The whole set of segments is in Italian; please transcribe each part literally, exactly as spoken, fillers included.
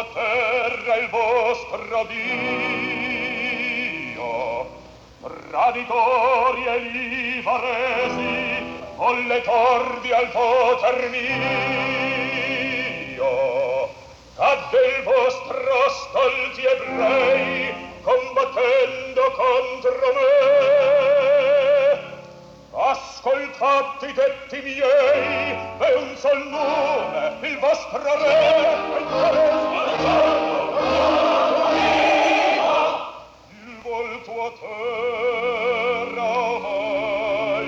tua terra il vostro Dio, traditori e livaresi, volle tordi al poter mio, cadde il vostro stolti ebrei, combattendo contro me. Ascoltate i detti miei, è un sol nome, il vostro re, il il volto a terra mai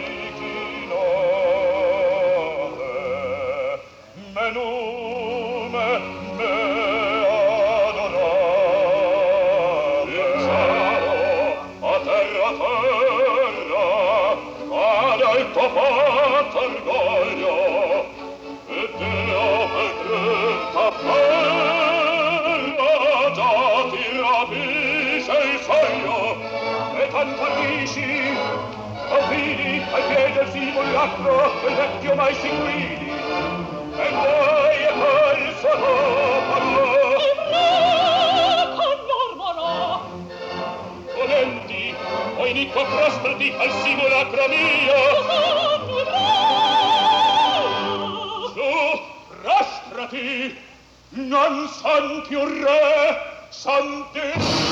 chinare, me nume, me adorare. Il cielo, a terra, a terra, cade il tuo fatto orgoglio, e Dio per trenta bella già ti rapisce il sogno, e tanto dici, vidi ai piedi del simulacro quel vecchio mai si guidi, e voi e poi il suo popolo con mormorò volenti o iniquo prostrati al simulacro mio. Su, prostrati, non son più re, son Dio.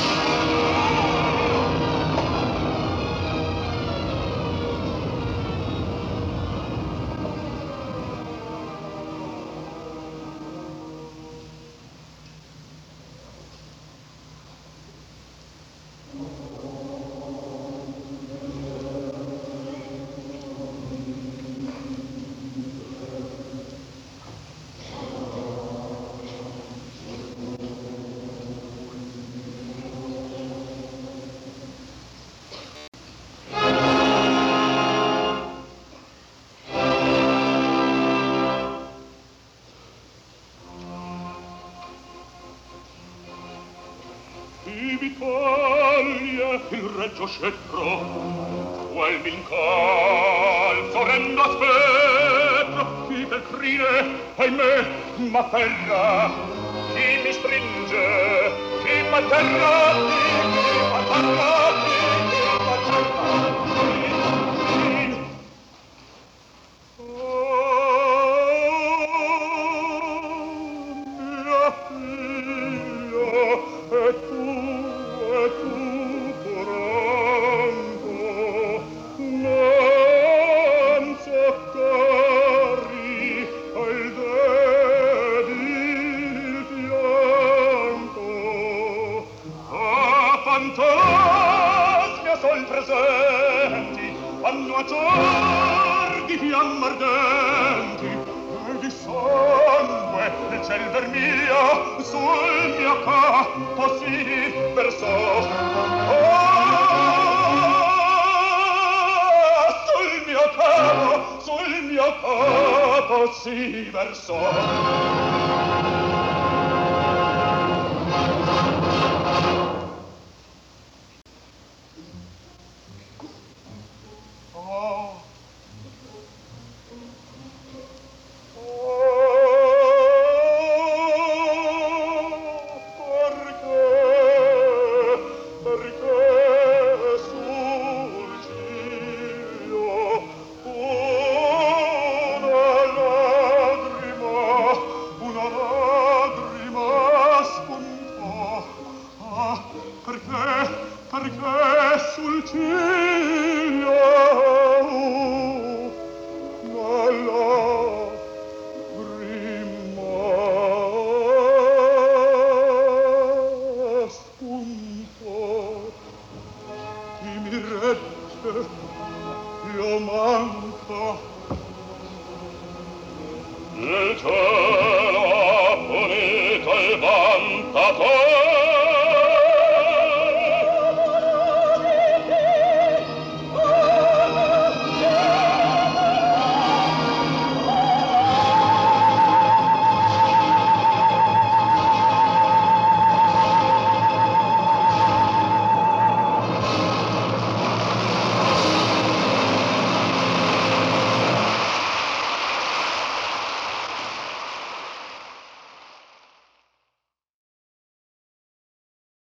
Il reggio scettro, quel m'incalzo rendo a spettro, chi per crine, ahimè, m'afferra, chi mi stringe, chi m'atterra, chi m'atterra, chi m'atterra, oh, mia figlia, e tu, e tu, non soccorri al debil fianco. Ah, fantasmi a sol presenti, vanno a gior di fiamme ardenti, e di sangue il ciel vermiglia sul mio capo si versò. Sul mio capo si versò. Oh. Il cielo ha punito il vantatore